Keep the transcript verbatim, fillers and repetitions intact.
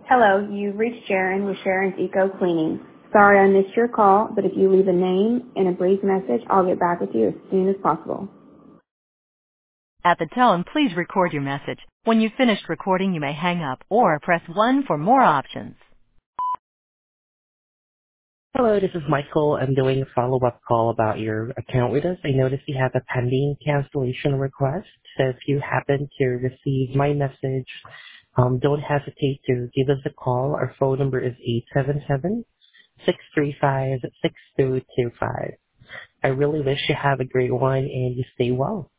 Hello, you've reached Sharon with Sharon's Eco Cleaning. Sorry I missed your call, but if you leave a name and a brief message, I'll get back with you as soon as possible. At the tone, please record your message. When you've finished recording, you may hang up or press one for more options. Hello, this is Michael. I'm doing a follow-up call about your account with us. I noticed you have a pending cancellation request. So if you happen to receive my message, um, don't hesitate to give us a call. Our phone number is eight seven seven, six three five, six two two five. I really wish you have a great one and you stay well.